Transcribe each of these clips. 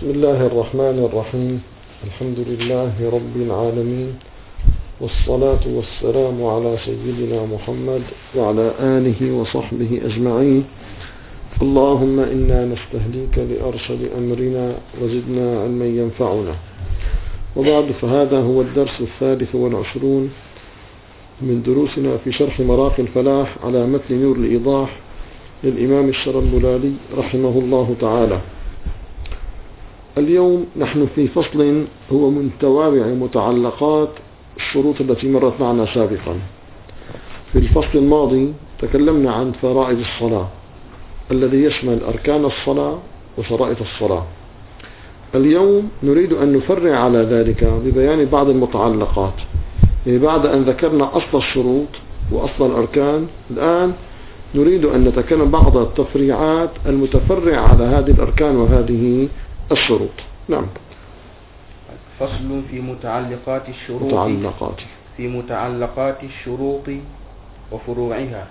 بسم الله الرحمن الرحيم. الحمد لله رب العالمين، والصلاة والسلام على سيدنا محمد وعلى آله وصحبه أجمعين. اللهم إنا نستهديك لأرشد أمرنا وزدنا علما ينفعنا. وبعد، فهذا هو الدرس 23 من دروسنا في شرح مراقي الفلاح على متن نور الإيضاح للإمام الشرنبلالي رحمه الله تعالى. اليوم نحن في فصل هو من توابع متعلقات الشروط التي مرت معنا سابقا. في الفصل الماضي تكلمنا عن فرائض الصلاة الذي يشمل أركان الصلاة وشرائط الصلاة. اليوم نريد أن نفرع على ذلك ببيان بعض المتعلقات. بعد أن ذكرنا أصل الشروط وأصل الأركان، الآن نريد أن نتكلم بعض التفريعات المتفرعة على هذه الأركان وهذه الشروط. نعم. فصل في متعلقات الشروط وفروعها.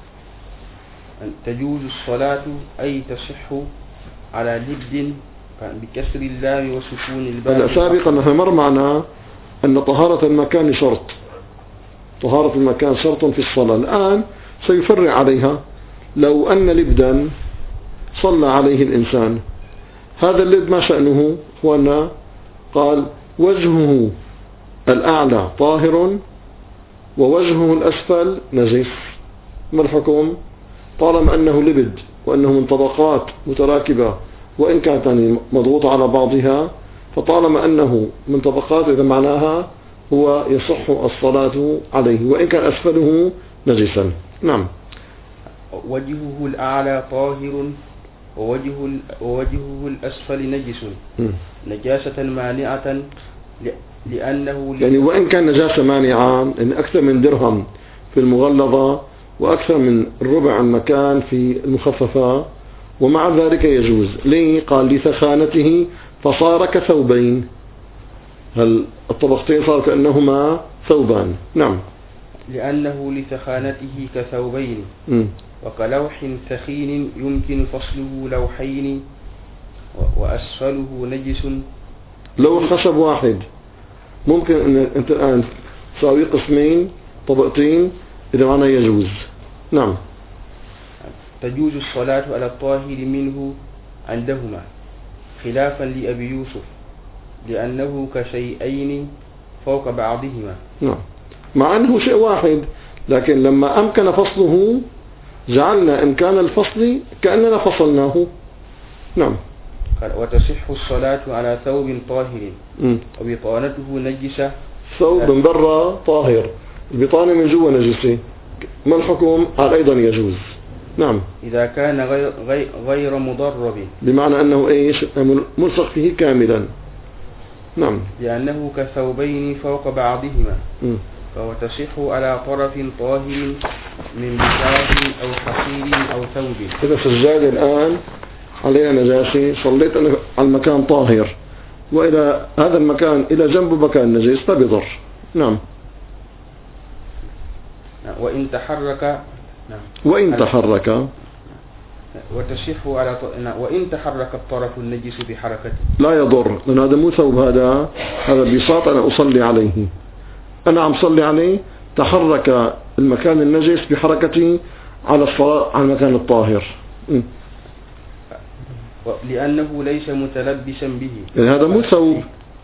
تجوز الصلاة أي تصح على لب بكسر اللام وسكون الباء. سابقا نحن مر معنا أن طهارة المكان شرط، طهارة المكان شرط في الصلاة. الآن سيفرع عليها. لو أن لبدا صلى عليه الإنسان، هذا اللب ما شأنه؟ هو أن قال وجهه الأعلى طاهر ووجهه الأسفل نجس. ما الحكم؟ طالما أنه لبد وأنه من طبقات متراكبة وإن كانت مضغوطة على بعضها، فطالما أنه من طبقات إذا معناها هو يصح الصلاة عليه وإن كان أسفله نجسا. نعم. وجهه الأعلى طاهر ووجهه الأسفل نجس نجاسة مانعة لأنه يعني وإن كان نجاسة مانعة، يعني أكثر من درهم في المغلظة وأكثر من ربع المكان في المخففة، ومع ذلك يجوز. ليه؟ قال لثخانته فصار كثوبين. هل الطبقتين صار كأنهما ثوبان. نعم. لأنه لثخانته كثوبين. وكلوح ثخين يمكن فصله لوحين وأسفله نجس. لو خشب واحد ممكن أن أنت الآن تساوي قسمين طبقتين، إذا معنى يجوز. نعم. تجوز الصلاة على الطاهر منه عندهما خلافا لأبي يوسف لأنه كشيئين فوق بعضهما. نعم. مع أنه شيء واحد، لكن لما أمكن فصله جعلنا إمكان الفصل كأننا فصلناه. نعم. وتصح الصلاة على ثوب طاهر وبطانته نجسة. ثوب من برا طاهر، البطانة من جوا نجسة، ما الحكم؟ قال أيضا يجوز. نعم. إذا كان غير مضرب، بمعنى أنه إيش؟ ملصق فيه كاملا. نعم. لأنه كثوبين فوق بعضهما. فهو تصح على طرف طاهر من بشار أو حصير أو ثوب. إذا سجادة الآن عليها نجاسة، صليت أنا على المكان طاهر وإلى هذا المكان إلى جنبه مكان نجس فبضر. نعم. وإن تحرك وتصح على وإن تحرك الطرف النجس بحركته لا يضر، لأن هذا مو ثوب، هذا بساط أنا أصلي عليه، أنا عم صلي عليه، تحرك المكان النجس بحركتي على الصلاة على المكان الطاهر. لأنه ليس متلبسا به، يعني هذا مو ثوب.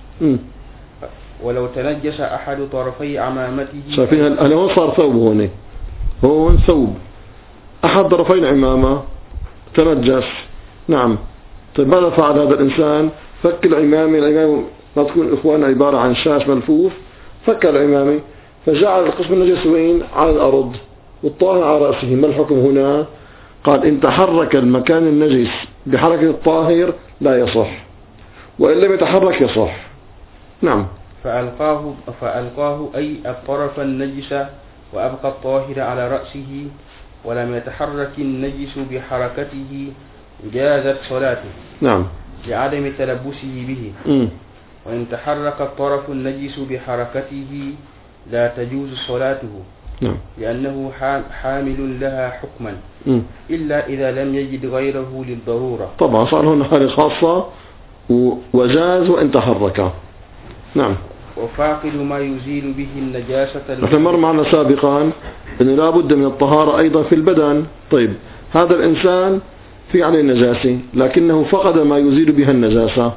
ولو تنجس أحد طرفي عمامته. شايفين هل هون صار ثوب؟ هون ثوب أحد طرفي العمامة تنجس. نعم. طيب ماذا فعل هذا الإنسان؟ فك العمامة ما تكون إخواننا عبارة عن شاش ملفوف، فك العمامة فجعل القسم النجس وين؟ على الأرض والطاهر على رأسه. ما الحكم هنا؟ قال إن تحرك المكان النجس بحركة الطاهر لا يصح، وإن لم يتحرك يصح. نعم. فألقاه أي الطرف النجس وأبقى الطاهر على رأسه ولم يتحرك النجس بحركته جازت صلاته. نعم. لعدم تلبسه به. وإن تحرك الطرف النجس بحركته لا تجوز صلاته. نعم. لأنه حامل لها حكما إلا إذا لم يجد غيره للضرورة. طبعا صار هنا حالة خاصة وجاز وإن تحرك. نعم. وفاقد ما يزيل به النجاسة. نحن مر معنا سابقا أنه لا بد من الطهارة أيضا في البدن. طيب هذا الإنسان في عليه نجاسة لكنه فقد ما يزيل بها النجاسة،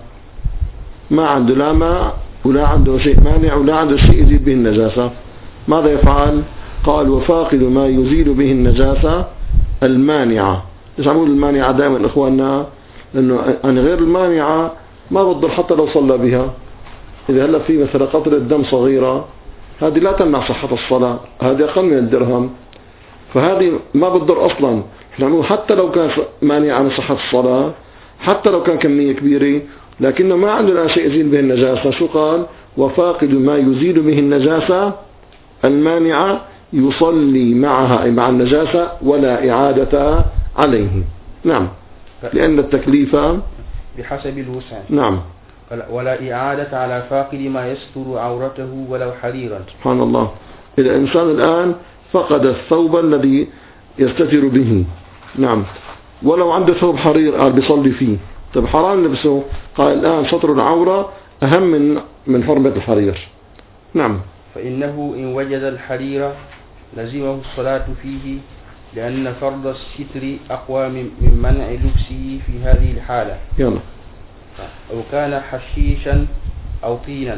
ما عنده لا ماء ولا عنده شيء مانع ولا عنده شيء يزيل به النجاسة، ماذا يفعل؟ قال وفاقد ما يزيل به النجاسة المانعة. ليش عمول المانعة دائما إخواننا؟ لأنه عن غير المانعة ما بضر حتى لو صلى بها. إذا هلا في مثلا قطرة دم صغيرة هذه لا تمنع صحة الصلاة، هذه أقل من الدرهم، فهذه ما بتضر أصلا. حتى لو كان مانع عن صحة الصلاة، حتى لو كان كمية كبيرة، لكنه ما عنده لا شيء يزيل به النجاسة. شو قال؟ وفاقد ما يزيل به النجاسة المانعة يصلي معها أي مع النجاسة ولا إعادة عليه. نعم، لأن التكليف بحسب الوسع. نعم. ولا إعادة على فاقد ما يستر عورته ولو حريرا. سبحان الله. إذا الإنسان الآن فقد الثوب الذي يستتر به، نعم، ولو عنده ثوب حرير قال بيصلي فيه، طيب حرام لبسه، قال الآن ستر العورة أهم من حرمة الحرير. نعم. فإنه إن وجد الحرير لزمه الصلاة فيه، لأن فرض الستر أقوى من منع لبسه في هذه الحالة. يلا. أو كان حشيشا أو طينا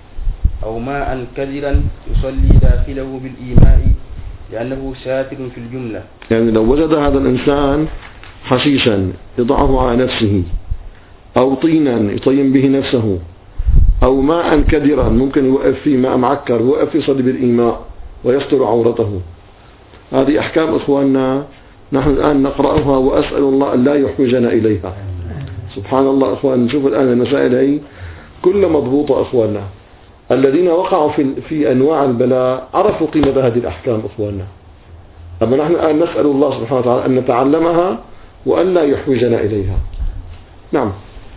أو ماء كدرا يصلي داخله بالإيماء لأنه ساتر في الجملة. يعني لو وجد هذا الإنسان حشيشا يضعه على نفسه، أو طينا يطين به نفسه، أو ماء كدرا ممكن يوقف فيه ماء معكر يوقف يصلي بالإيماء ويستر عورته. هذه أحكام إخواننا نحن الآن نقرأها، وأسأل الله أن لا يحوجنا إليها. سبحان الله إخوان، نشوف الآن المسائل هي كلها مضبوطة إخواننا. الذين وقعوا في أنواع البلاء عرفوا قيمة هذه الأحكام إخواننا، أما نحن الآن نسأل الله سبحانه وتعالى أن نتعلمها وأن لا يحوجنا إليها. نعم.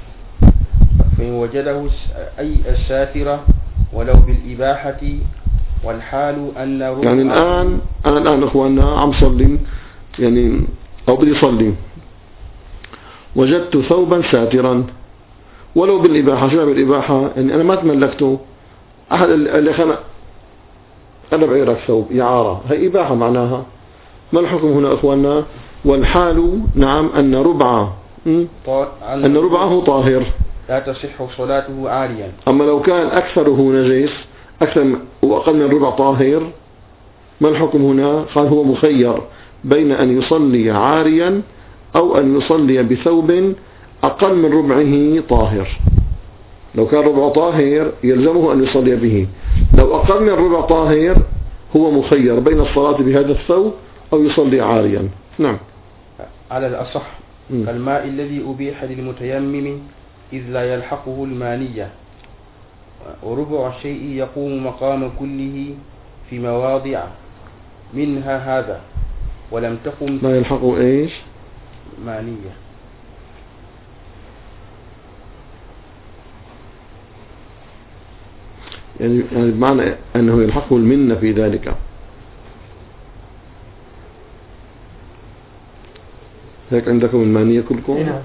فإن وجده أي الساترة ولو بالإباحة، والحال أن يعني الآن أنا الآن إخواننا عم صلي يعني أو بدي صلي، وجدت ثوبا ساترا ولو بالإباحة. شو بالإباحة؟ يعني أنا ما تملكته، أحد اللي أنا بعيرك ثوب إعارة، هي إباحة معناها. ما الحكم هنا إخواننا؟ والحال نعم أن ربعه طاهر لا تصح صلاته عاريا. أما لو كان أكثره نجس، أكثر وأقل من ربع طاهر، ما الحكم هنا؟ قال هو مخير بين أن يصلي عاريا أو أن يصلي بثوب أقل من ربعه طاهر. لو كان ربع طاهر يلزمه أن يصلي به، لو أقل من ربع طاهر هو مخير بين الصلاة بهذا الثوب أو يصلي عاريا. نعم. على الأصح كالماء الذي أبيح للمتيمم إذ لا يلحقه المانية، وربع الشيء يقوم مقام كله في مواضع منها هذا، ولم تقم لا يلحقه إيش؟ مانية. يعني بمعنى أنه يلحقه المنة في ذلك. هيك عندكم المانية كلكم؟ نعم.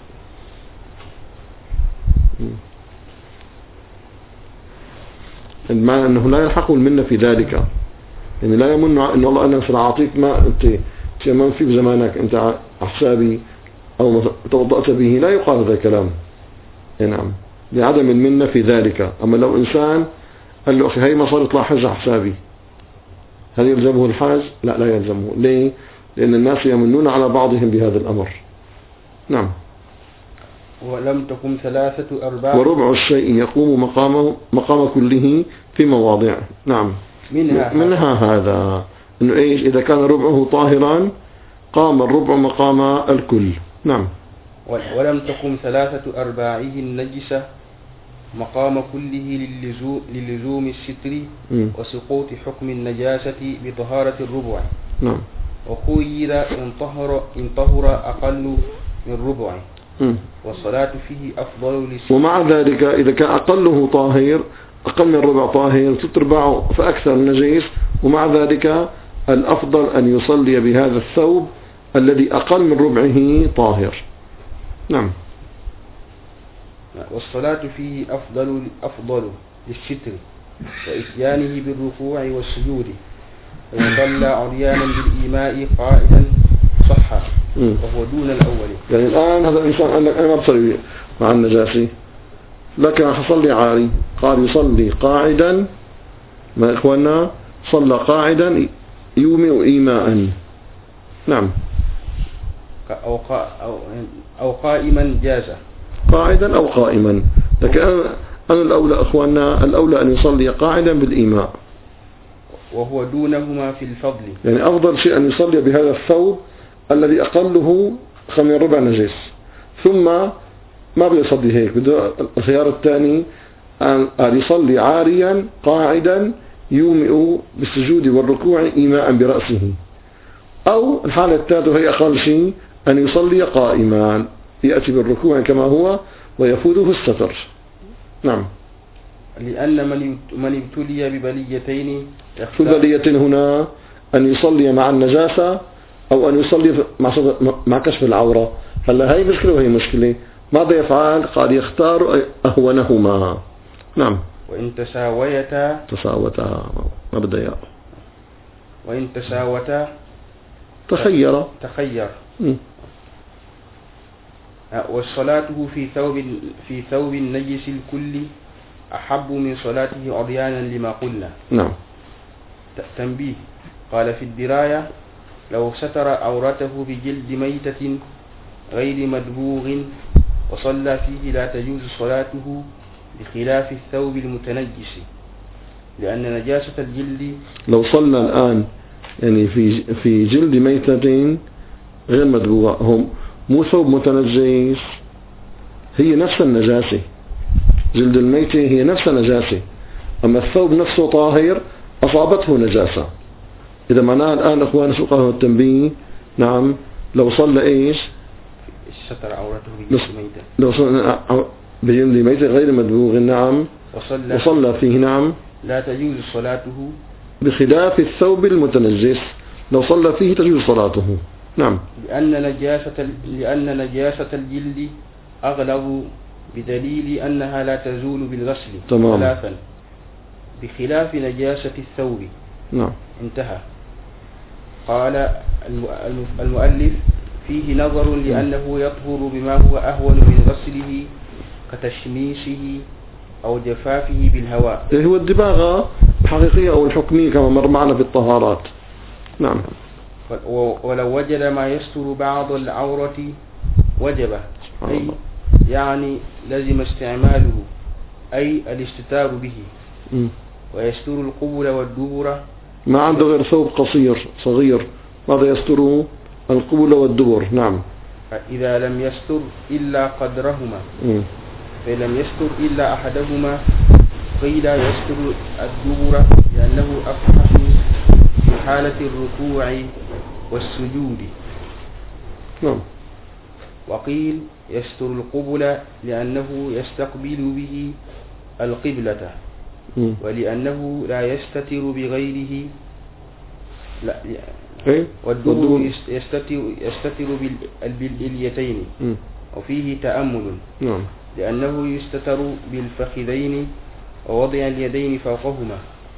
بمعنى أنه لا يلحقه المنة في ذلك، يعني لا يمن أن الله أنا سأعطيك ما أنت تيمم في بزمانك أنت على حسابي أو توضأت به، لا يقال هذا الكلام. نعم، لعدم المنة في ذلك. أما لو إنسان قال له أخي هي ما صار يطلع حج على حسابي، هل يلزمه الحج؟ لا يلزمه. ليه؟ لأن الناس يمنون على بعضهم بهذا الأمر. نعم. ولم تكن 3/4 وربع الشيء يقوم مقام كله في مواضع. نعم. منها هذا إنه إيش؟ إذا كان ربعه طاهرا قام الربع مقام الكل. نعم. ولم تكن 3/4 النجسة مقام كله للزوم الستر وسقوط حكم النجاسة بطهارة الربع. نعم. وخير إن طهر أقل من ربع، والصلاة فيه أفضل للستر. ومع ذلك إذا كان أقله طاهر أقل من ربع طاهر 3/4 فأكثر نجيس، ومع ذلك الأفضل أن يصلي بهذا الثوب الذي أقل من ربعه طاهر. نعم. والصلاة فيه أفضل للستر وإتيانه بالركوع والسجود. فإن صلى عريانا بالإيماء قائدا صح وهو دون الأول. يعني الآن هذا الإنسان قال لك أنا ما بصلي مع النجاسة، لكن حصلي عاري، قال يصلي قاعدا، ما إخواننا صلى قاعدا يومئ إيماء. نعم. أو قائما جاز، قاعدا أو قائما. لكن أنا الأولى إخواننا الأولى أن يصلي قاعدا بالإيماء، وهو دونهما في الفضل. يعني أفضل شيء أن يصلي بهذا الثوب الذي أقله 5 نجس، ثم ما بيصلي هيك، بده الخيار الثاني أن يصلي عاريا قاعدا يومئ بالسجود والركوع إيماء برأسه، أو الحالة الثالثة هي أقل شيء أن يصلي قائما يأتي بالركوع كما هو ويفوته الستر. نعم. لأن من ابتلي ببليتين، في بلية هنا أن يصلي مع النجاسة أو أن يصلي مع كشف العورة. هلا هي مشكلة وهي مشكلة، ماذا يفعل؟ قال يختار أهونهما. نعم. وإن تساويتا ما بدأ يا. وإن تساوتا تخير. وصلاته في ثوب النجس الكل أحب من صلاته عريانا لما قلنا. نعم. تنبيه. قال في الدراية: لو ستر عورته بجلد ميتة غير مدبوغ وصلى فيه لا تجوز صلاته بخلاف الثوب المتنجس، لأن نجاسة الجلد لو صلى الآن يعني في جلد ميتة غير مدبوغة، هم مو ثوب متنجس، هي نفس النجاسة، جلد الميتة هي نفس النجاسة، أما الثوب نفسه طاهر أصابته نجاسة. إذا معناه الآن أخوان شو قالوا التنبيه؟ نعم. لو صلى إيش؟ ستر عورته بجلد ميتة، لو صلى بجلد ميتة غير مدبوغ، نعم، وصلى فيه، نعم، لا تجوز صلاته بخلاف الثوب المتنجس، لو صلى فيه تجوز صلاته. نعم. لأن نجاسة الجلد أغلب بدليل أنها لا تزول بالغسل ثلاثا بخلاف نجاسة الثوب. نعم. انتهى. قال المؤلف: فيه نظر لأنه يطهر بما هو أهون من غسله كتشميسه أو جفافه بالهواء. هو الدباغة الحقيقية أو الحكمية كما مر معنا في الطهارات. نعم. ولو وجد ما يستر بعض العورة وجبه، أي يعني لزم استعماله، أي الاستتار به. ويستر القبل والدبر، ما عنده غير ثوب قصير صغير، ماذا يستر؟ القبل والدبر. نعم. إذا لم يستر إلا قدرهما، فإن لم يستر إلا أحدهما قيل يستر الدبر لأنه أفحش في حالة الركوع والسجود. نعم. وقيل يستر القبل لأنه يستقبل به القبلة، ولأنه لا يستتر بغيره، لا، والدبر يستتر بالإليتين، وفيه تأمل. نعم. لأنه يستتر بالفخذين ووضع اليدين فوقهما.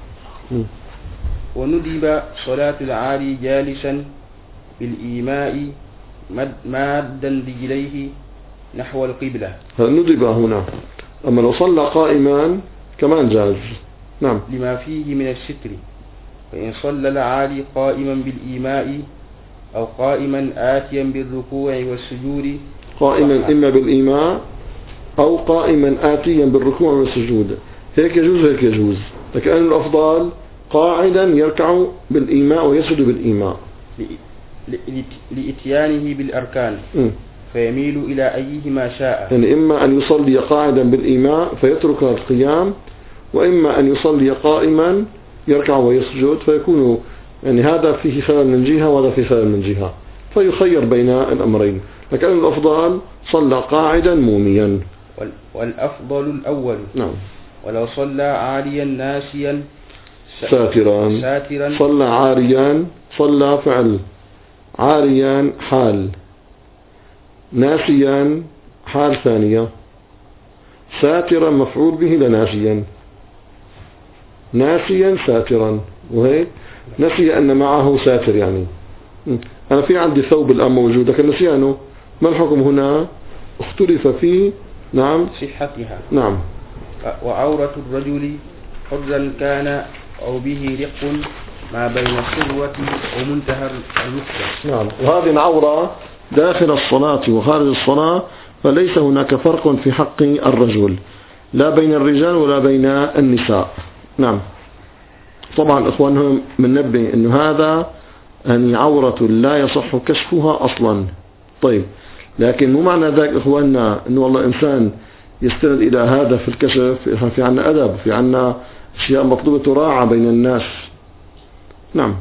وندب صلاة العالي جالسا بالإيماء مادا رجليه نحو القبلة. ندب هنا، أما لو صلى قائما كمان جاز. نعم. لما فيه من الستر. فإن صلى العالي قائما بالإيماء أو قائما آتيا بالركوع والسجود، قائما إما بالإيماء أو قائما آتيا بالركوع والسجود، هيك يجوز هيك يجوز، لكن الأفضل قاعدا يركع بالإيماء ويسجد بالإيماء لإتيانه بالأركان، فيميل إلى أيهما شاء. يعني إما أن يصلي قاعدا بالإيماء فيترك القيام، وإما أن يصلي قائما يركع ويسجد، فيكون يعني هذا فيه خلل من جهة وهذا فيه خلل من جهة، فيخير بين الأمرين، لكن الأفضل صلى قاعدا موميا. والأفضل الأول. نعم. ولو صلى عاريا ناسيا ساترا. صلى عاريا، صلى فعل، عاريا حال، ناسيا حال ثانية. ساترا مفعول به لناسيا، ناسيا ساترا، وهيك نسي أن معه ساتر يعني. أنا في عندي ثوب الآن موجود لكن نسيانه، ما الحكم هنا؟ اختلف فيه. نعم صحتها. نعم. وعورة الرجل حرا كان أو به رق ما بين السروة ومنتهى الركبة. نعم. وهذه العورة داخل الصلاة وخارج الصلاة، فليس هناك فرق في حق الرجل لا بين الرجال ولا بين النساء. نعم. طبعا إخوانهم منبه أنه هذا يعني عورة لا يصح كشفها أصلا. طيب، لكن مو معنى ذلك إخواننا أنه والله إنسان يستند إلى هذا في الكشف. في عنا أدب، في عنا أشياء مطلوبة تراعى بين الناس. نعم.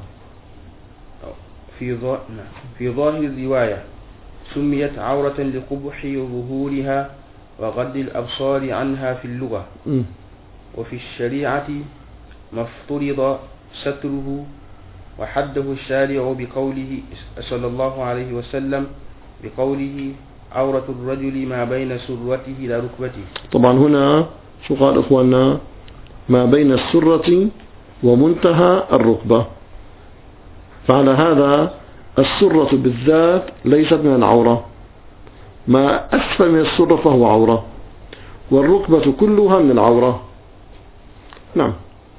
في ظاهر الرواية سميت عورة لقبح ظهورها وغض الأبصار عنها في اللغة. وفي الشريعة ما افترض ستره وحده الشارع بقوله صلى الله عليه وسلم بقوله عورة الرجل ما بين سرته إلى ركبته. طبعا هنا شو قال إخواننا؟ ما بين السرة ومنتهى الركبة. فعلى هذا السرة بالذات ليست من العورة، ما أسفل من السرة فهو عورة، والركبة كلها من العورة. نعم.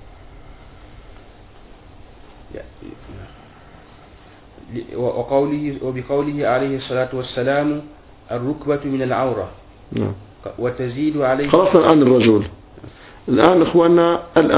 وبقوله عليه الصلاة والسلام الركبة من العورة. نعم. وتزيد عليه. خلصنا الآن الرجل. الآن إخواننا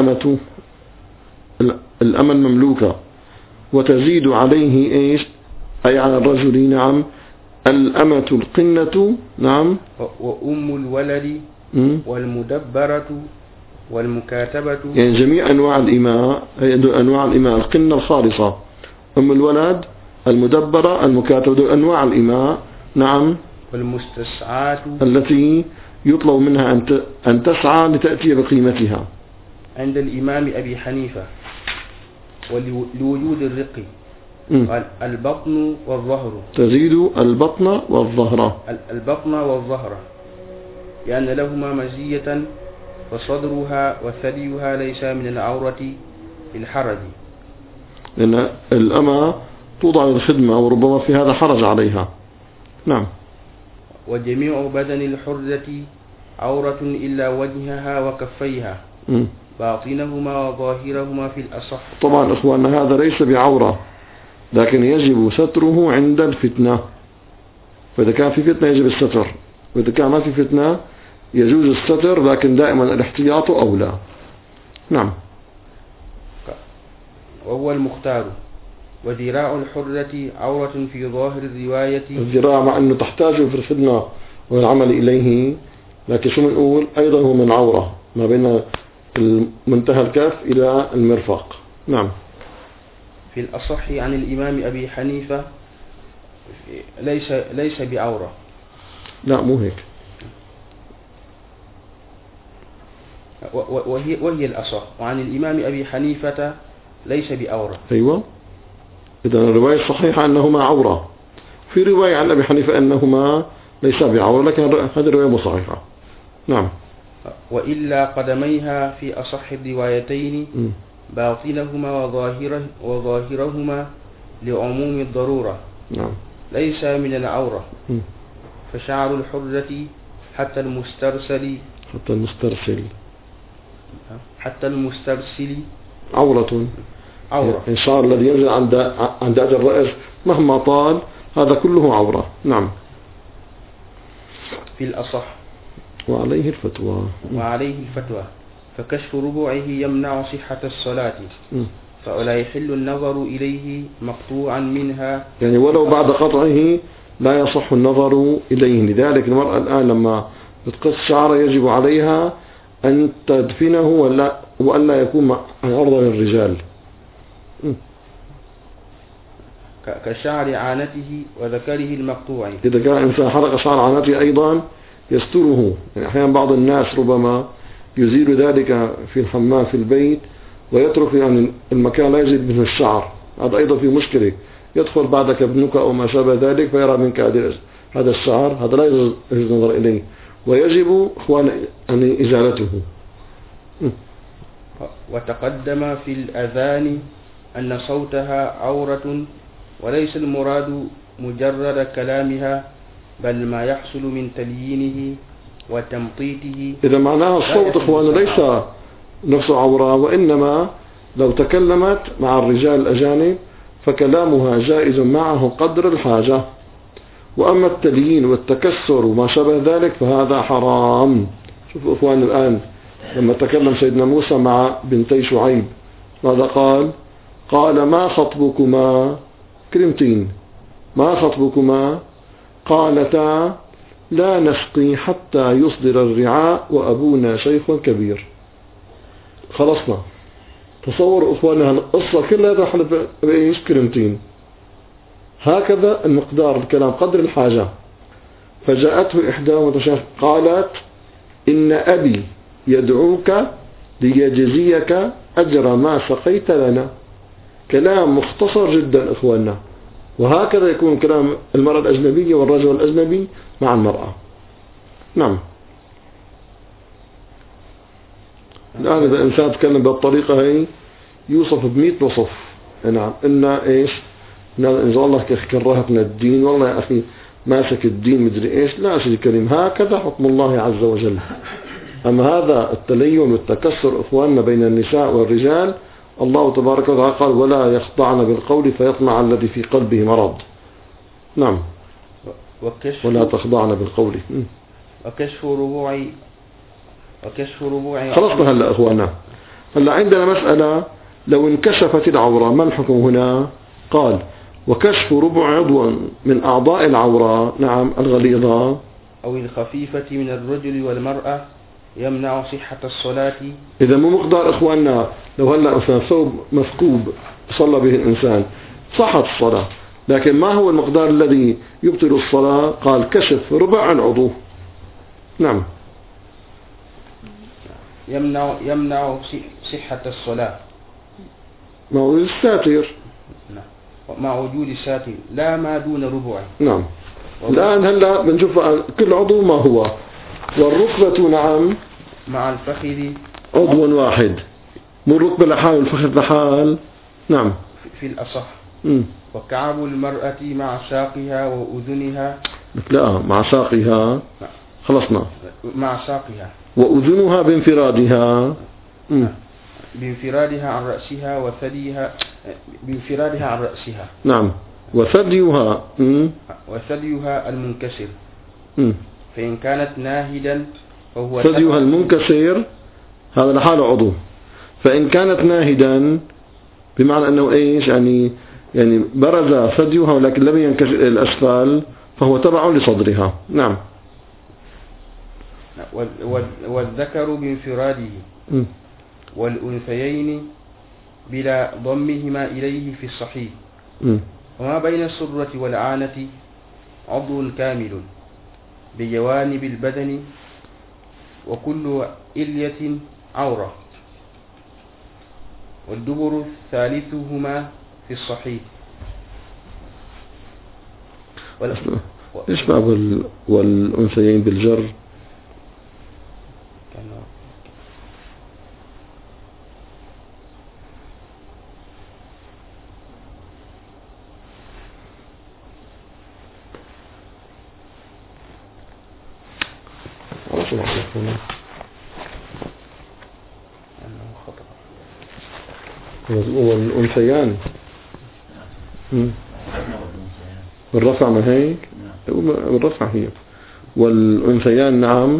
الأمة المملوكة، وتزيد عليه إيش؟ أي على الرجل. نعم. الأمة القنة. نعم. وأم الولد والمدبرة والمكاتبة، يعني جميع أنواع الإماء، أنواع الإماء. القنة الخالصة، أم الولد، المدبرة، المكاتبة، أنواع الإماء. نعم. والمستسعات التي يطلب منها أن تسعى لتأتي بقيمتها عند الإمام أبي حنيفة لوجود الرق. البطن والظهر. تزيد البطن والظهر. البطن والظهر لأن لهما مزية، فصدرها وثديها ليس من العورة في الحرج، لأن الأمة توضع للخدمة وربما في هذا حرج عليها. نعم. وجميع بدن الحرة عورة إلا وجهها وكفيها باطنهما وظاهرهما في الأصح. طبعا إخواننا هذا ليس بعورة، لكن يجب ستره عند الفتنة. فإذا كان في فتنة يجب الستر، وإذا كان ما في فتنة يجوز الستر، لكن دائما الاحتياط أولى. نعم. وهو المختار. وذراع الحرة عورة في ظاهر الرواية. الذراع مع أنه تحتاج في الخدمة والعمل إليه، لكن شو بنقول أيضا هو من عورة ما بين منتهى الكف إلى المرفق. نعم. في الأصح عن الإمام أبي حنيفة ليس بعورة. لا مو هيك. وهي الأصح. وعن الإمام أبي حنيفة ليس بعورة. أيوة. إذا الرواية الصحيحة أنهما عورة. في رواية عن أبي حنيفة أنهما ليس بعورة، لكن هذه الرواية مو صحيحة. نعم. وإلا قدميها في أصح الروايتين باطنهما وظاهرهما لعموم الضرورة. نعم. ليس من العورة. فشعر الحرة حتى المسترسل عورة. الشعر الذي ينزل عند أجل الرأس مهما طال هذا كله عورة. نعم. في الأصح. وعليه الفتوى. فكشف ربعه يمنع صحة الصلاة، فلا يحل النظر إليه مقطوعا منها، يعني ولو بعد قطعه لا يصح النظر إليه. لذلك المرأة الآن لما بتقص شعر يجب عليها أن تدفنه وألا يكون عرضا للرجال. كشعر عانته وذكره المقطوع. إذا كان إنسان حرق شعر عانته أيضا يستره. يعني أحيانا بعض الناس ربما يزيل ذلك في الحمام في البيت ويترك يعني المكان لا يزيد منه الشعر، هذا أيضا في مشكلة. يدخل بعدك ابنك أو ما شابه ذلك فيرى منك هذا الشعر، هذا لا يجوز النظر إليه. ويجب أن إزالته. وتقدم في الأذان أن صوتها عورة، وليس المراد مجرد كلامها، بل ما يحصل من تليينه وتمطيطه. إذا معناها الصوت إخواننا ليس نفسه عورة، وإنما لو تكلمت مع الرجال الأجانب فكلامها جائز معه قدر الحاجة، وأما التليين والتكسر وما شابه ذلك فهذا حرام. شوفوا إخواننا الآن لما تكلم سيدنا موسى مع بنتي شعيب ماذا قال؟ قال ما خطبكما، كلمتين، ما خطبكما؟ قالتا لا نسقي حتى يصدر الرعاء وأبونا شيخ كبير. خلصنا. تصوروا إخواننا القصة كلها دخلت بإيش؟ كلمتين. هكذا المقدار الكلام قدر الحاجة. فجاءته إحداهما قالت إن أبي يدعوك ليجزيك أجر ما سقيت لنا. كلام مختصر جدا إخواننا. وهكذا يكون كلام المرأة الأجنبية والرجل الأجنبي مع المرأة. نعم. الآن إذا إنسان تكلم بالطريقة هي يوصف ب100 وصف. نعم. إن إيش؟ إن شاء الله كرهت من الدين، والله يا أخي ماسك الدين مدري إيش. لا سيدي الكريم، هكذا حكم الله عز وجل. أما هذا التلين والتكسر إخواننا بين النساء والرجال، الله تبارك وتعالى قال ولا يخضعن بالقول فيطمع الذي في قلبه مرض. نعم. ولا تخضعن بالقول. وكشف ربوع خلصنا هلا إخواننا. هلا عندنا مسألة لو انكشفت العورة ما الحكم هنا؟ قال وكشف ربع عضو من أعضاء العورة، نعم، الغليظة أو الخفيفة من الرجل والمرأة يمنع صحة الصلاة. إذا مو مقدار إخواننا لو هلا مثلا ثوب مثقوب صلى به الإنسان صحت الصلاة، لكن ما هو المقدار الذي يبطل الصلاة؟ قال كشف ربع العضو. نعم. يمنع صحة الصلاة مع وجود الساتر. مع وجود الساتر لا ما دون ربع. نعم. الآن هلا بنشوف كل عضو ما هو. والركبة نعم مع الفخذ عضو واحد، مو الركبة لحال والفخذ لحال. نعم في الأصح. وكعب المرأة مع ساقها وأذنها. لا مع ساقها. خلصنا. مع ساقها وأذنها بانفرادها. بانفرادها عن رأسها وثديها. بانفرادها عن رأسها. نعم. وثديها. وثديها المنكسر. فإن كانت ناهدا فهو ثديها المنكسر هذا لحاله عضو. فإن كانت ناهدا بمعنى أنه إيش يعني برز ثديها ولكن لم ينكسر الأسفل فهو تبع لصدرها. نعم. والذكر بانفراده والأنثيين بلا ضمهما إليه في الصحيح. وما بين السرة والعانة عضو كامل بجوانب البدن، وكل إلية عورة، والدبر ثالثهما في الصحيح. إيش باب والأنثيين بالجر؟ والأنثيان بالرفع ما هيك بالرفع هي والأنثيان. نعم.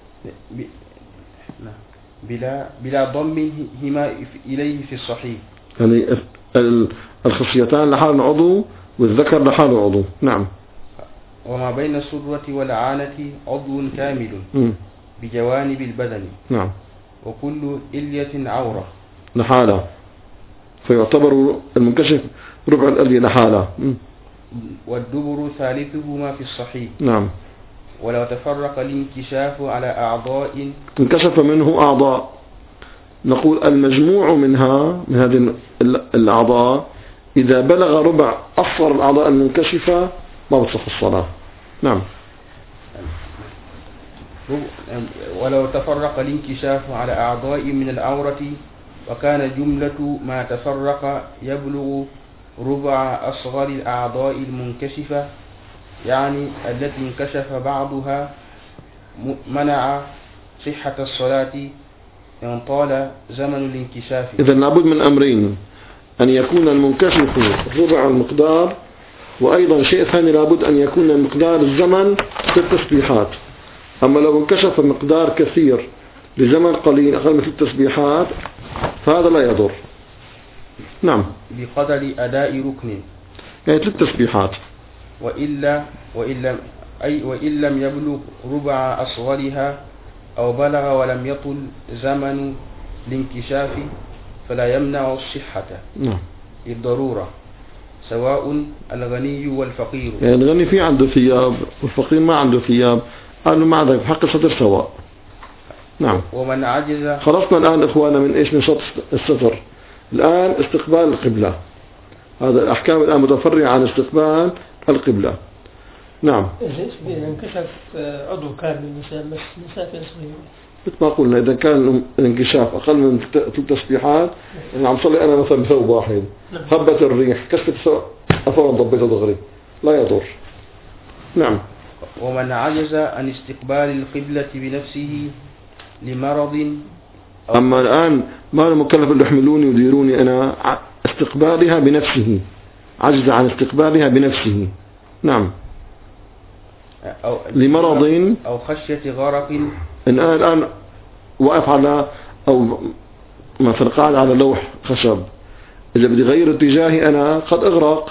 بلا ضمهما إليه في الصحيح. يعني الخصيتان لحال عضو والذكر لحال عضو. نعم. وما بين السرة والعانة عضو كامل بجوانب البدن. نعم. وكل إلية عورة لحالة، فيعتبر المنكشف ربع الألية لحالة. والدبر ثالثهما في الصحيح. نعم. ولو تفرق الانكشاف على أعضاء انكشف منه أعضاء، نقول المجموع منها من هذه الأعضاء إذا بلغ ربع أصغر الأعضاء المنكشفة ما بتصح الصلاة. نعم. ولو تفرق الانكشاف على أعضاء من العورة وكان جملة ما تفرق يبلغ ربع أصغر الأعضاء المنكشفة يعني التي انكشف بعضها منع صحة الصلاة إن طال زمن الانكشاف. إذا لابد من أمرين: أن يكون المنكشف ربع المقدار، وأيضا شيء ثاني لابد أن يكون المقدار الزمن في التسبيحات. أما لو انكشف مقدار كثير لزمن قليل أقل من التسبيحات فهذا لا يضر. نعم، بقدر أداء ركن يعني 3 تسبيحات. وإن لم يبلغ ربع أصغرها أو بلغ ولم يطل زمن الانكشاف فلا يمنع الصحة. نعم، للضرورة، سواء الغني والفقير. يعني الغني في عنده ثياب والفقير ما عنده ثياب، قالوا مع ذلك حق الستر سواء. نعم. ومن عجز. خلصنا الآن إخوانا من إيش؟ من شرط الستر. الآن استقبال القبلة، هذا الأحكام الآن متفرعة عن استقبال القبلة. نعم. إذا انكشف عضو كامل مسافة صغيرة مثل ما قلنا، إذا كان الانكشاف أقل من 3 تسبيحات، يعني عم صلي أنا مثلا بثوب واحد، هبت الريح كشفت أفضل ضبيته دغري لا يضر. نعم. ومن عجز عن استقبال القبلة بنفسه لمرض أما الآن ما المكلف اللي يحملوني ويديروني أنا استقبالها بنفسه، عجز عن استقبالها بنفسه. نعم. أو لمرض أو خشية غرق. إن أنا الآن واقف على أو مثلا قاعد على لوح خشب، إذا بدي غير اتجاهي أنا قد أغرق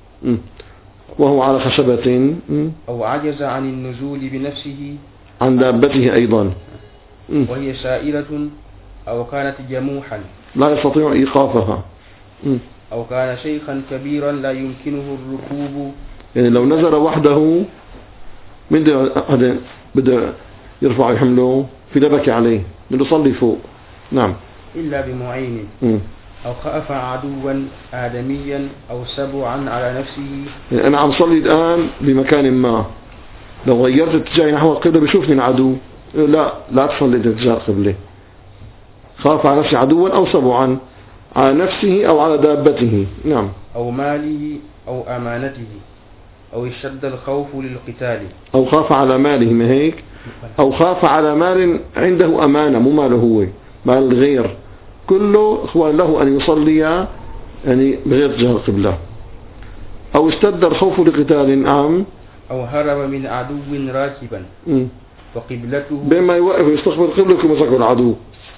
وهو على خشبة. أو عجز عن النزول بنفسه عن دابته أيضا، وهي سائلة أو كانت جموحا لا يستطيع إيقافها، أو كان شيخا كبيرا لا يمكنه الركوب. يعني لو نزل وحده من بده يرفع يحمله في دبكة عليه بده يصلي فوق. نعم. إلا بمعين. أو خاف عدوا آدميا أو سبعا على نفسه. يعني أنا عم صلي الآن بمكان ما، لو غيرت اتجاهي نحو القبلة بشوفني العدو، لا تصلي اتجاه القبلة. خاف على نفسه عدوا أو سبعا على نفسه أو على دابته. نعم. أو ماله أو أمانته، أو اشتد الخوف للقتال. أو خاف على ماله، ما هيك؟ أو خاف على مال عنده أمانة، مو ماله هو، مال الغير، كله إخوان له أن يصلي يعني بغير اتجاه القبلة. أو اشتد الخوف لقتال. نعم. أو هرب من عدو راكبا فقبلته بما يوقف يستقبل القبلة كما سكر العدو،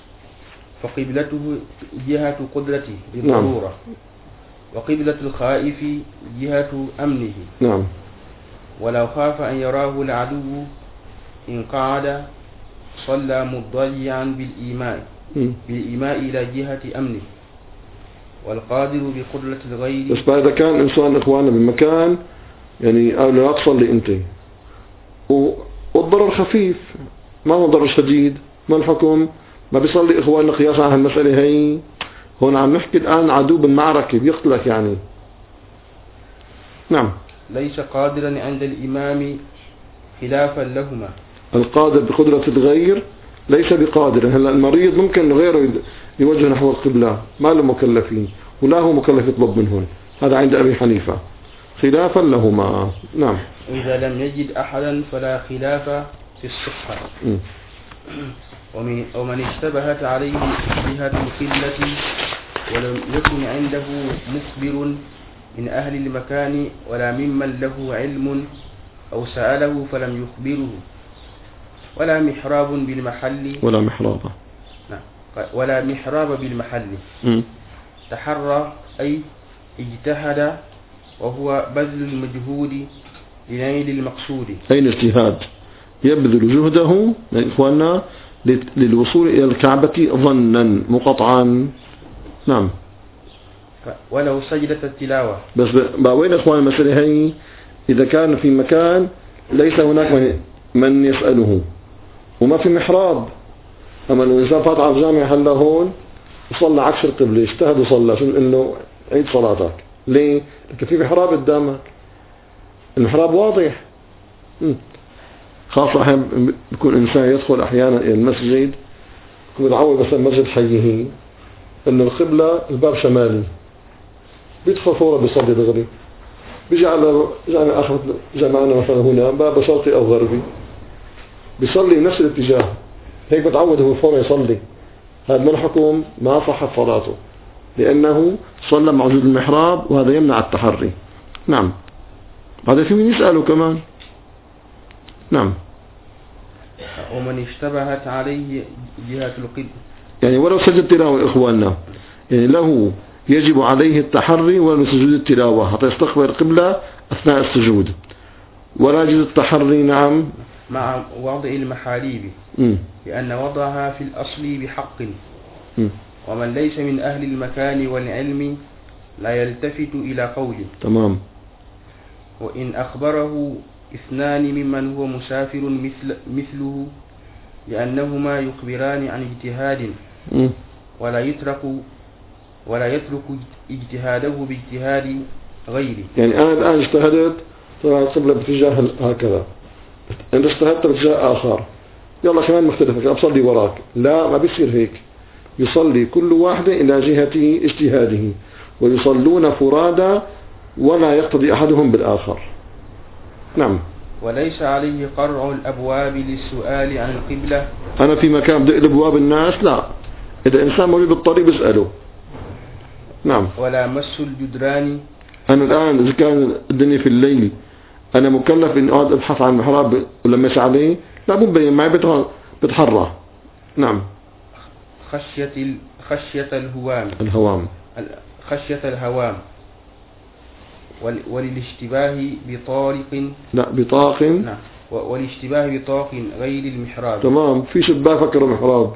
فقبلته جهة قدرته بالضرورة. نعم. وقبلة الخائف جهة أمنه. نعم. ولو خاف أن يراه العدو إن قعد صلى مضطجعا بالإيماء إلى جهة أمنه، والقادر بقدرة الغير. بس إذا كان إنسان إخواننا بمكان يعني لا تصلي أنت والضرر خفيف ما هو ضرر شديد، ما الحكم؟ ما بيصلي إخواننا قياسا على المسألة هي. هون عم نحكي الآن عدو بالمعركة بيقتلك يعني. نعم. ليس قادرا عند الإمام خلافا لهما. القادر بقدرة الغير ليس بقادر. هلا المريض ممكن غيره يوجه نحو القبلة، ما له مكلفين ولا هو مكلف يطلب منهم، هذا عند أبي حنيفة خلافا لهما. نعم. وإذا لم يجد أحدا فلا خلاف في الصحة. ومن اشتبهت عليه جهة القبلة ولم يكن عنده مخبر من أهل المكان ولا ممن له علم أو سأله فلم يخبره، ولا محراب بالمحل. ولا محراب بالمحل. تحرى أي اجتهد، وهو بذل المجهود لنيل المقصود. أي الاجتهاد؟ يبذل جهده يا إخواننا للوصول إلى الكعبة ظنا مقطعا. نعم. ولو سجدة التلاوة. بس وين إخوان المسألة هي؟ إذا كان في مكان ليس هناك من يسأله وما في محراب، أما الإنسان فات على الجامع هلا هون وصلى عكس القبلة، اجتهد وصلى، شو إنه عيد صلاتك ليه؟ لكن في محراب قدامك، المحراب واضح. خاصة أحيانا بيكون إنسان يدخل أحيانا إلى المسجد ومتعود مثلا مسجد حيه أن القبلة الباب شمالي، بيدخل فورا بيصلي دغري، بيجي على جامع آخر جامعنا مثلا هنا باب شرقي أو غربي بيصلي نفس الاتجاه، هيك بتعود هو فورا يصلي. هذا من الحكم ما صحت صلاته لأنه صلى مع وجود المحراب، وهذا يمنع التحري. نعم. هذا في من يسأله كمان. نعم. ومن اشتبهت عليه جهة القبلة، يعني ولو سجد تلاوة إخواننا، يعني له يجب عليه التحري ولو سجود التلاوة حتى يستقبل القبلة أثناء السجود، ولا يجوز التحري. نعم. مع وضع المحاريب، لأن وضعها في الأصل بحق. ومن ليس من أهل المكان والعلم لا يلتفت إلى قوله. تمام. وإن أخبره اثنان ممن هو مسافر مثله لأنهما يخبران عن اجتهاد ولا يترك اجتهاده باجتهاد غيره. يعني أنا الآن اجتهدت طبعا القبلة باتجاه هكذا، أنت اجتهدت باتجاه آخر، يلا كمان مختلفة أصلي وراك. لا، ما بيصير هيك. يصلي كل واحد إلى جهة اجتهاده، ويصلون فرادى ولا يقتضي أحدهم بالآخر. نعم. وليس عليه قرع الأبواب للسؤال عن القبلة. أنا في مكان بدي أبواب الناس، لا، إذا إنسان موجود بالطريق بسأله. نعم. ولا مس الجدران. أنا الآن إذا كان الدنيا في الليل أنا مكلف إن أقعد أبحث عن المحراب ولمس عليه، لا مبين معي بتحرى. نعم. خشية الهوام خشية الهوام وللاشتباه بطارق. لا، بطاق. نعم. والاشتباه بطاق غير المحراب. تمام. في شباك فكر محراب.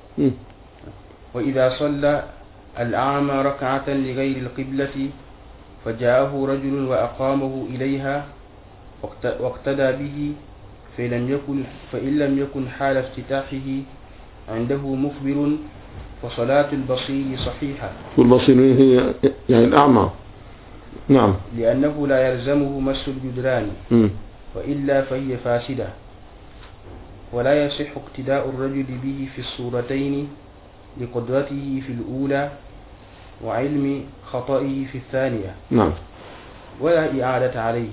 وإذا صلى الأعمى ركعة لغير القبلة فجاءه رجل وأقامه إليها واقتدى به فإن لم يكن حال افتتاحه عنده مخبر فصلاة البصير صحيحة. والبصير هي يعني الأعمى. نعم. لأنه لا يلزمه مس الجدران، وإلا فهي فاسدة. ولا يصح اقتداء الرجل به في الصورتين لقدرته في الأولى وعلم خطئه في الثانية. نعم. ولا إعادة عليه،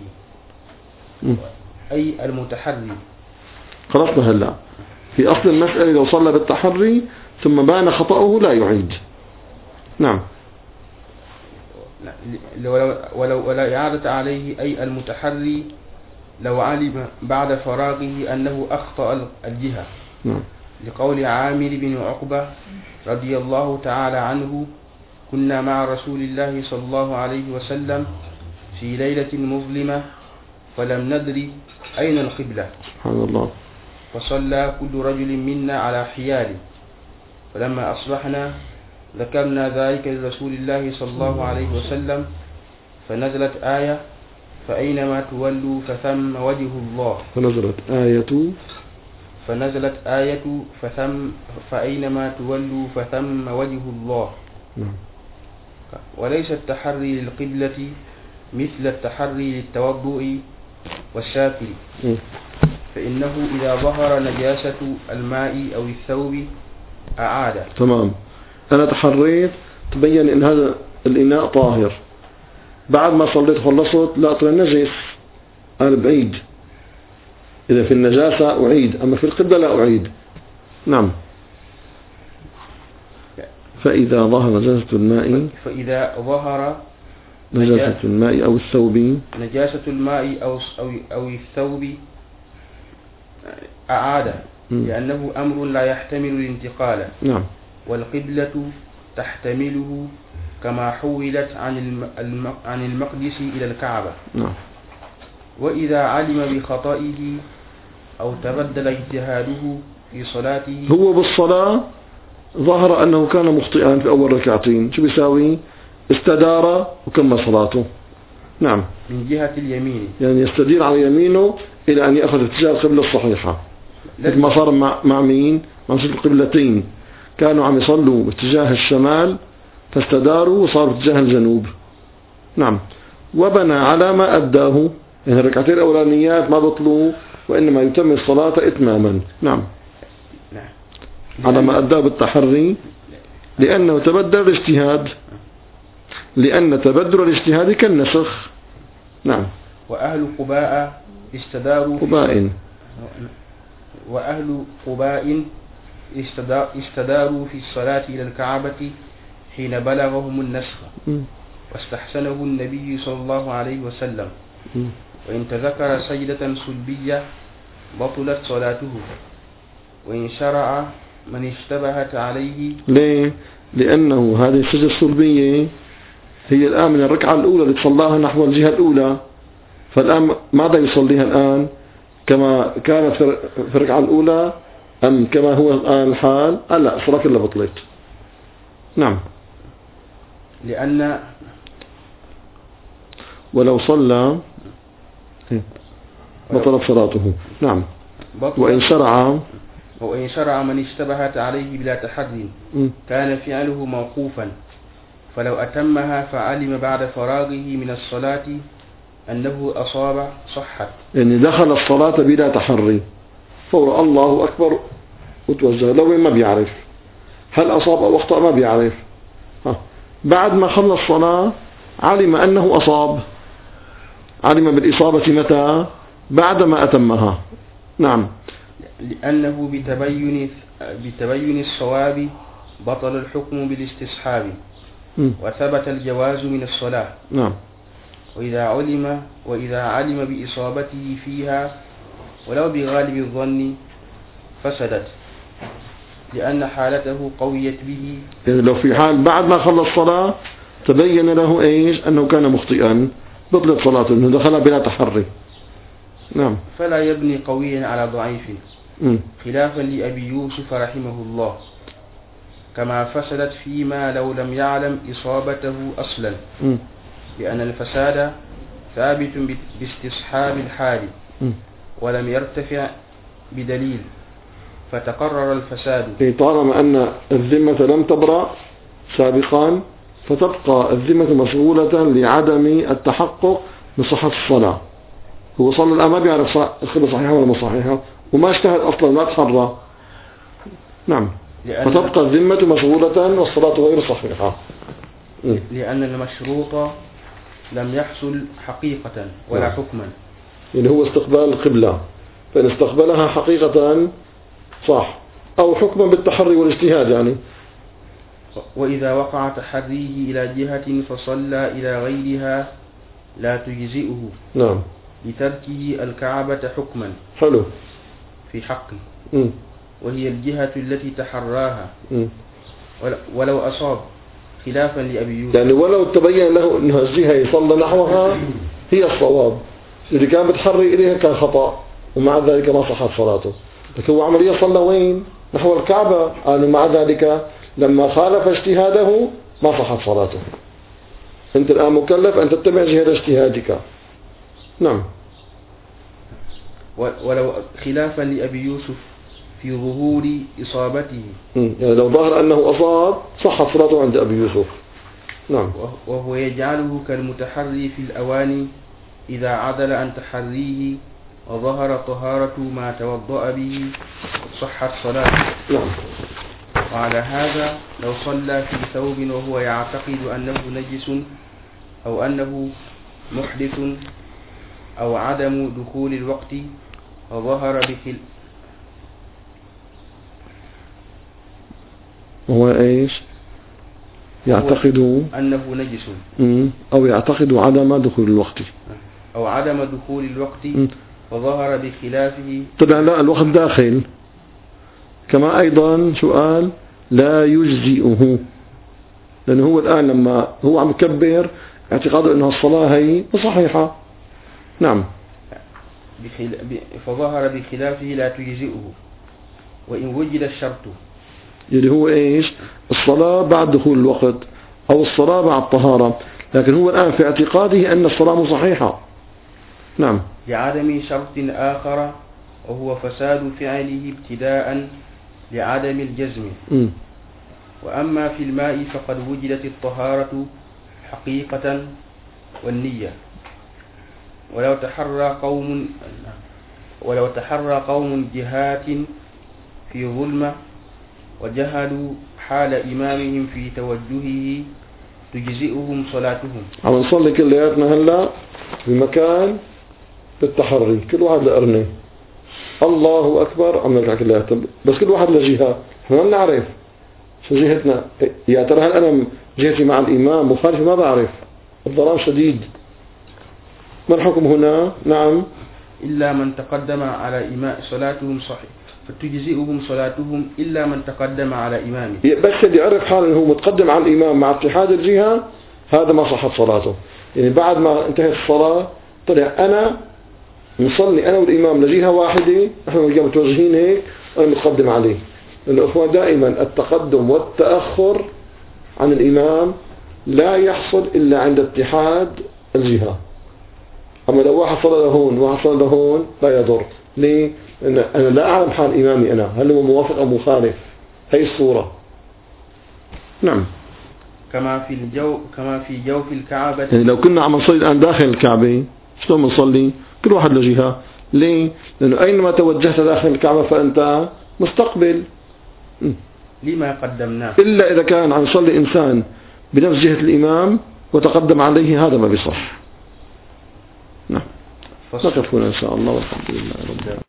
أي المتحري. خلصنا هلا في أصل المسألة، لو صلى بالتحري ثم بان خطأه لا يعيد. نعم. ولا إعادة عليه، أي المتحري لو علم بعد فراغه أنه أخطأ الجهة. نعم. لقول عامر بن عقبة رضي الله تعالى عنه: كنا مع رسول الله صلى الله عليه وسلم في ليلة مظلمة فلم ندري أين القبلة، سبحان الله، فصلى كل رجل منا على حياله، فلما أصبحنا ذكرنا ذلك لرسول الله صلى الله عليه وسلم فنزلت آية: فأينما تولوا فثم وجه الله. فنزلت آية فأينما تولوا فثم وجه الله. وليس التحري للقبلة مثل التحري للتوضؤ والسافر، فإنه إذا ظهر نجاسة الماء أو الثوب أعاد. تمام. أنا تحريت تبين إن هذا الإناء طاهر، بعد ما صليت خلصت لا ترى نجس، أنا بعيد. إذا في النجاسة أعيد، أما في القبلة لا أعيد. نعم. فإذا ظهر نجاسة الماء أو الثوب، نجاسة الماء أو الثوب أعاد، لأنه أمر لا يحتمل الانتقال. نعم. والقبلة تحتمله كما حولت عن المقدس إلى الكعبة. نعم. وإذا علم بخطئه أو تبدل اجتهاده في صلاته، هو بالصلاة ظهر أنه كان مخطئا في أول ركعتين، شو بيساوي؟ استدار وكمل صلاته. نعم. من جهة اليمين، يعني يستدير على يمينه إلى أن يأخذ اتجاه القبلة الصحيحة، مثل ما صار مع مين؟ مع القبلتين، كانوا عم يصلوا باتجاه الشمال فاستداروا وصاروا باتجاه الجنوب. نعم. وبنى على ما أداه، يعني الركعتين الأولانيات ما بطلوا وإنما يتم الصلاة إتماما. نعم. على ما أدى بالتحري لأنه تبدل الاجتهاد، لأن تبدل الاجتهاد كالنسخ. نعم. وأهل قباء استداروا في الصلاة إلى الكعبة حين بلغهم النسخ، واستحسنه النبي صلى الله عليه وسلم. وإن تذكر سجدة سلبية بطلت صلاته، وإن شرع من اشتبهت عليه. ليه؟ لأنه هذه السجدة السلبية هي الآن من الركعة الأولى اللي صلاها نحو الجهة الأولى، فالآن ماذا يصليها الآن؟ كما كانت في الركعة الأولى أم كما هو الآن الحال؟ لا، الصلاة كلها بطلت. نعم. لأن ولو صلى بطلت صلاته. نعم. وإن شرع من اشتبهت عليه بلا تحري كان فعله موقوفا، فلو أتمها فعلم بعد فراغه من الصلاة أنه أصاب صحت. يعني دخل الصلاة بلا تحري، فور الله أكبر وتوجه لو ما بيعرف هل أصاب أو أخطأ، ما بيعرف. بعد ما خلص الصلاة علم أنه أصاب، علم بالإصابة متى؟ بعدما أتمها. نعم. لأنه بتبين الصواب بطل الحكم بالاستصحاب، وثبت الجواز من الصلاة. نعم. وإذا علم بإصابته فيها ولو بغالب الظن فسدت، لأن حالته قويت به. يعني لو في حال بعد ما خلص الصلاة تبين له إيش؟ أنه كان مخطئا، بطلت صلاته أنه دخل بلا تحري. نعم. فلا يبني قويا على ضعيف، خلافا لأبي يوسف رحمه الله، كما فسدت فيما لو لم يعلم إصابته أصلا، لأن الفساد ثابت باستصحاب الحال ولم يرتفع بدليل، فتقرر الفساد. طالما أن الذمة لم تبرأ سابقا فتبقى الذمة مشغولة لعدم التحقق من صحة الصلاة. هو صلى الآن ما بيعرف الخبر صحيحة ولا مش صحيحة، وما اجتهد أصلا، ما تحرى. نعم. فتبقى الذمة مشغولة والصلاة غير صحيحة، لأن المشروط لم يحصل حقيقة ولا حكما. يعني هو استقبال القبلة، فإن استقبلها حقيقة صح، أو حكما بالتحري والاجتهاد يعني. وإذا وقع تحريه إلى جهة فصلى إلى غيرها لا تجزئه. نعم. لتركه الكعبة حكما. حلو. في حقه. وهي الجهة التي تحراها. ولو أصاب، خلافا لأبي يوسف. يعني ولو تبين له أن الجهة يصلى نحوها هي الصواب، إذا كان بتحري إليها كان خطأ، ومع ذلك ما صحت صلاته. لكن هو عملية صلى وين؟ نحو الكعبة، قالوا مع ذلك لما خالف اجتهاده ما صحت صلاته. أنت الآن مكلف أن تتبع جهة اجتهادك. نعم. ولو خلافا لأبي يوسف في ظهور إصابته، يعني لو ظهر أنه أصاب صحت صلاته عند أبي يوسف. نعم. وهو يجعله كالمتحري في الأواني إذا عدل عن تحريه وظهر طهارة ما توضأ به صحت صلاته. نعم. وعلى هذا لو صلى في ثوب وهو يعتقد أنه نجس أو أنه محدث أو عدم دخول الوقت وظهر هو إيش؟ يعتقد أنه نجس أو يعتقد عدم دخول الوقت أو عدم دخول الوقت وظهر بخلافه. طبعا لا، الوقت داخل. كما أيضا سؤال لا يجزئه، لأنه هو الآن لما هو عم يكبر اعتقاده أنها الصلاة هي صحيحة. نعم. فظهر بخلافه لا تجزئه وإن وجد الشرط، يعني هو إيش؟ الصلاة بعد دخول الوقت أو الصلاة بعد الطهارة، لكن هو الآن في اعتقاده أن الصلاة صحيحة. نعم. لعدم شرط آخر وهو فساد فعله ابتداء لعدم الجزم. وأما في الماء فقد وجدت الطهارة حقيقة والنية. ولو تحرى قوم ولو تحرى قوم جهات في ظلمة وجهلوا حال إمامهم في توجهه تجزئهم صلاتهم. عم نصلي كلياتنا هلا بمكان بالتحري، كل واحد لقرنه الله أكبر عم نرجع كلياتنا، بس كل واحد لجهة، احنا ما بنعرف شو جهتنا. يا ترى هل أنا جهتي مع الإمام مخالف؟ ما بعرف، الظلام شديد. ما الحكم هنا؟ نعم، إلا من تقدم على إمام صلاتهم صحيح، فتجزئهم صلاتهم إلا من تقدم على إمامه. بس اللي يعرف حاله أنه متقدم على الإمام مع اتحاد الجهة هذا ما صحت صلاته. يعني بعد ما انتهت الصلاة طلع أنا نصلي أنا والإمام لجهة واحدة، نحن متوجهين هيك وأنا متقدم عليه. الأخوة دائما التقدم والتأخر عن الإمام لا يحصل إلا عند اتحاد الجهة. أما لو واحد صلى لهون وواحد صلى لهون لا يضر. ليه؟ لأن أنا لا أعلم حال إمامي أنا هل هو موافق أو مخالف. هي الصورة. نعم. كما في جوف الكعبة. يعني لو كنا عم نصلي الآن داخل الكعبة شلون بنصلي؟ كل واحد لجهة. ليه؟ لأنه أينما توجهت داخل الكعبة فأنت مستقبل. لما قدمناه. إلا إذا كان عم يصلي إنسان بنفس جهة الإمام وتقدم عليه، هذا ما بيصح. نعم. نقف هنا إن شاء الله والحمد لله رب العالمين.